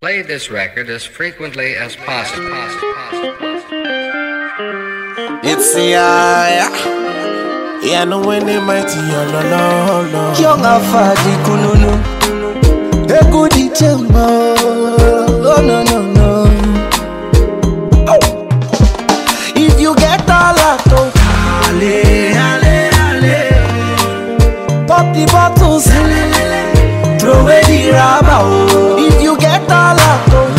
Play this record as frequently as possible. It's yeah, no when they mighty, no. Young Afadi Kununu, a goody chamber. Oh, no. Oh. If you get a lot of pop the bottles, throw away the rubber. If you get a lot of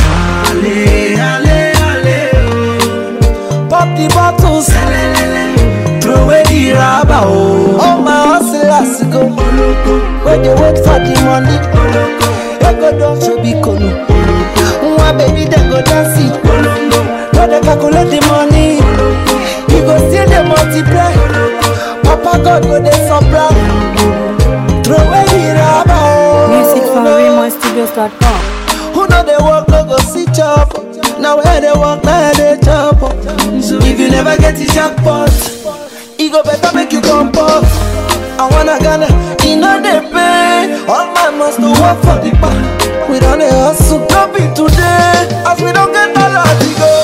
pop the bottles, throw away the rubber. Oh my hustlers go when they wait for the money. They go down to be cool. One baby they go dance it. No they calculate the money. You go still they multiply. Papa God go they supply. Throw away the rubber. Music from RaymonStudios.com. Who know they work no go see chop. Now where they work now they chop. So if you never get the jackpot, it go better make you compose. I wanna Ghana, you know they pay. All my must to work for the bar. We don't hustle, don't be today. As we don't get a lot to go.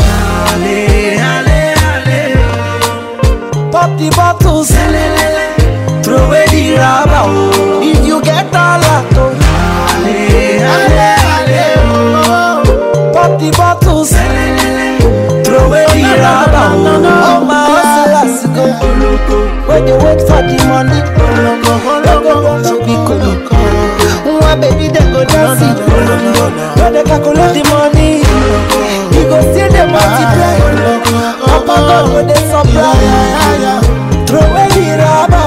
Pop the bottles, throw away the rubber. If you get a lot to pop the bottles, throw away the rubber. Oh my hustlers go when they wait for the money. They go to be cool. One baby they go dance it. When they calculate the money, you go still they multiply. Papa God go they supply. Throw away the rubber.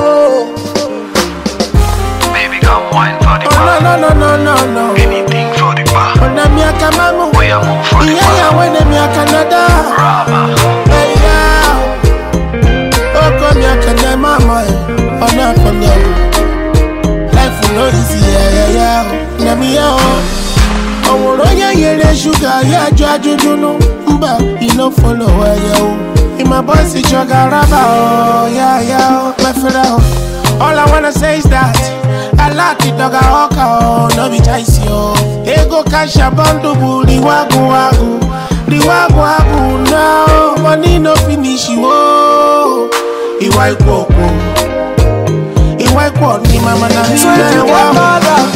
Baby come wine for the bar. No. Anything for the bar. When I'm here, come on. We are move for the bar. Yeah, when I'm here, Canada. Rama. Hey, yeah. Oh, come here, Canada, mama. Oh, no, come here. Life is no easy, yeah. Let me out. Oh, yeah, sugar, yeah, you know. But you know, follow where you. In my boss, it's your garaba. Oh, yeah, my friend. All I wanna say is that I like it, dog. Oh, no, be chase yo. Ego cash a bundle, the wagu. Now, money no finish you. Oh, Iwai Kwoko. Ni mama na mi. So if you get all that,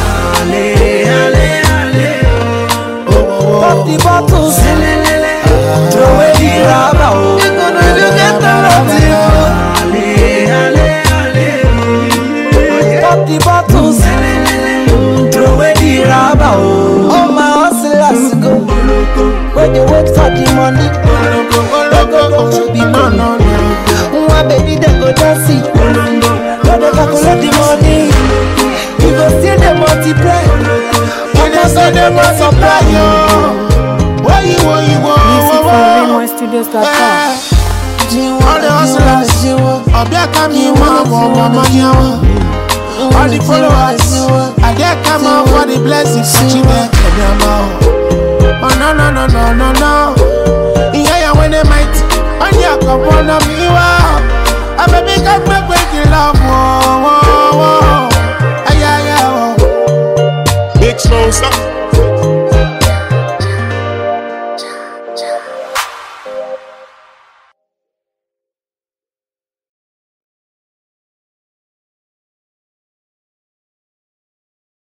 pop the bottles, throw away the rubber. You gonna if you get all that, pop the bottles, throw away the rubber. Oh my hustlers go when they wait for the money. They go to be cool. One baby they go dance it. No they calculate the money. You go still they multiply. Papa so they multiply yo. Music from RaymonStudios.com. All the hustlers, Obia come you all the followers, I get come out for the blessings. Oh no. Yeah, when they might, on your come on me, wow. I baby got my breaking love, whoa. Yeah. Big slow, stop.